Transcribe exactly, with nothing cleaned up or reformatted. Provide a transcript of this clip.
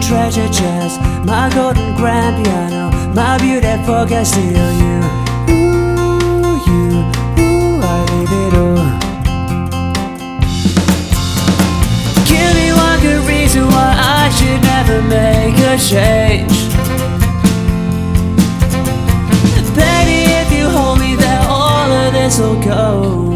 treasure chest, my golden grand piano, my beautiful Castillo. You, ooh, you, ooh, I leave it all. Give me one good reason why I should never make a change. Baby, if you hold me there, all of this will go